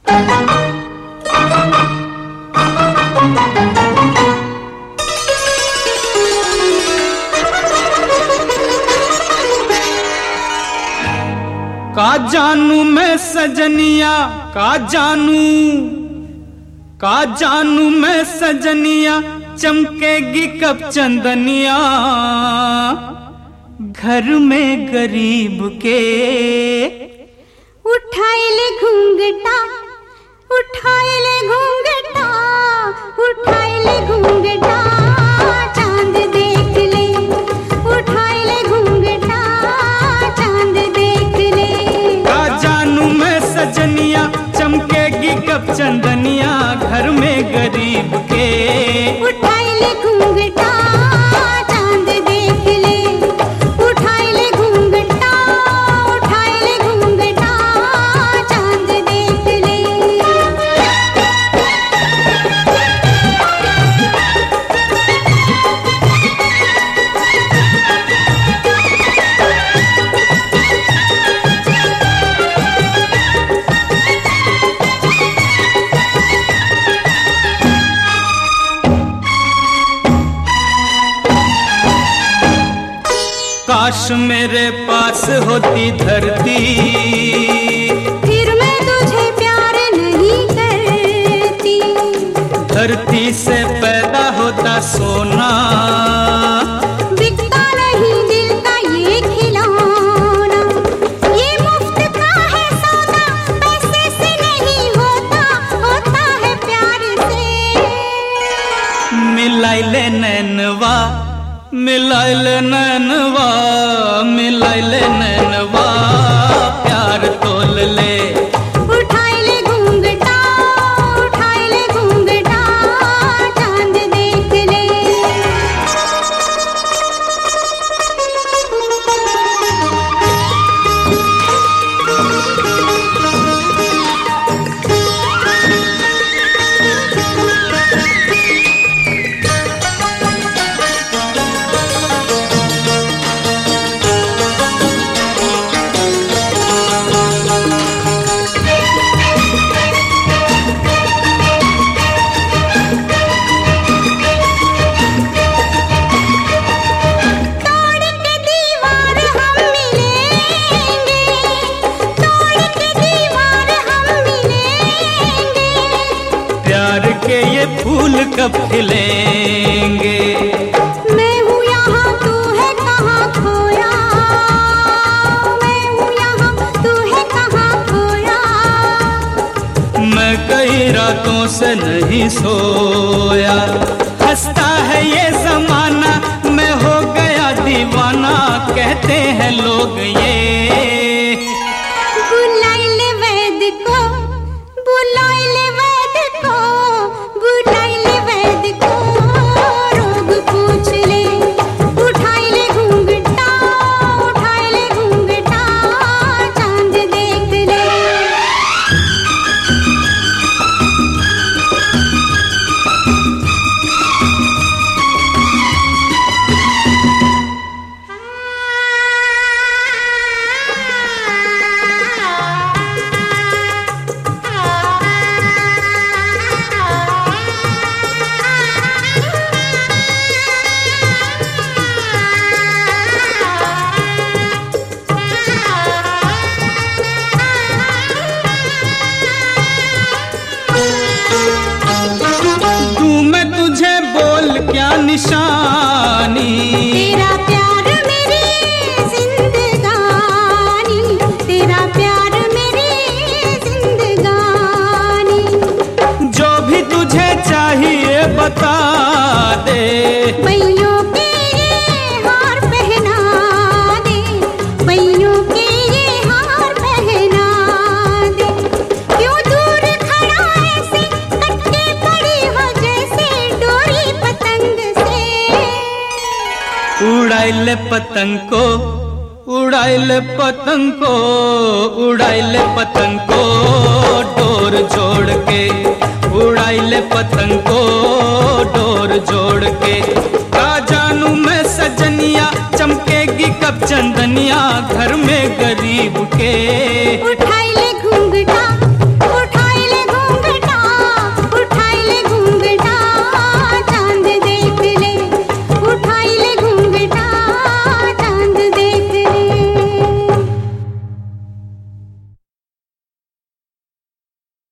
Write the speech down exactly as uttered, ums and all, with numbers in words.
का जानू मैं सजनिया का जानू का जानू मैं सजनिया चमकेगी कब चंदनिया घर में गरीब के। उठाए ले घूंघटा उठाए ले घूंघटा उठाए ले घूंघटा चांद देख ले। उठाए ले घूंघटा चांद देख ले। का जानू मैं सजनिया चमकेगी कब चंदनिया घर में गरीब के। उठाए ले घूंघटा चांद देख ले। उठाए ले घूंघटा उठाए ले घूंघटा चांद देख ले। काश मेरे पास होती धरती फिर मैं तुझे प्यार नहीं करती। धरती से पैदा होता सोना बिकता नहीं दिल का ये खिलौना। ये मुफ्त का है सौदा पैसे से नहीं होता होता है प्यार से। मिलाई ले नैनवा मिलाई ले नैनवा मिलाई ले नैनवा प्यार तोल ले। उठाए ले घूंघटा उठाए ले घूंघटा चांद देख ले। के ये फूल कब खिलेंगे। मैं हूँ यहाँ तू है कहाँ खोया। मैं हूँ यहाँ तू है कहाँ खोया। मैं कई रातों से नहीं सोया। हंसता है ये जमाना मैं हो गया दीवाना कहते हैं लोग ये। बुलाए ले वैद को बुलाए ले वैद को बुलाए ले वैद को रोग पूछ ले। उठाए ले घूंघटा उठाए ले घूंघटा चांद देख ले। क्या निशानी तेरा प्यार मेरी जिंदगानी। तेरा प्यार मेरी जिंदगानी। जो भी तुझे चाहिए बता दे। बैयों के ये हार पहना दे। बैयों के ये हार पहना दे। क्यों दूर खड़ा ऐसे कटके पड़ी हो जैसे डोरी पतंग से। उड़ाई ले पतंग को उड़ाई ले पतंग को उड़ाई ले पतंग को डोर जोड़ के। उड़ाई ले पतंग को डोर जोड़ के। का जानू मैं सजनिया चमकेगी कब चंद